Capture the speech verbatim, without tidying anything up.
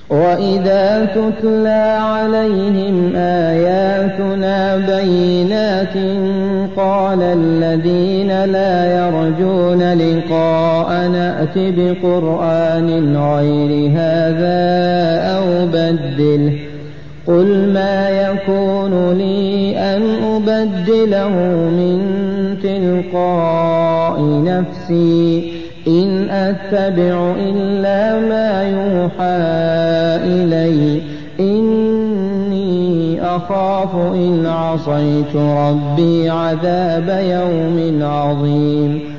وَإِذَا تُتْلَىٰ عَلَيْهِمْ آيَاتُنَا بَيِّنَاتٍ قَالَ الَّذِينَ لَا يَرْجُونَ لِقَاءَنَا ائْتِ بِقُرْآنٍ غَيْرِ هَٰذَا أَوْ بَدِّلْهُ ۚ قُلْ مَا يَكُونُ لِي أَنْ أُبَدِّلَهُ مِن تِلْقَاءِ نَفْسِي ۖ إِنْ أَتَّبِعُ إِلَّا مَا يُوحَىٰ إِلَيَّ ۖ إِنِّي أَخَافُ إِنْ عَصَيْتُ رَبِّي عَذَابَ يَوْمٍ عَظِيمٍ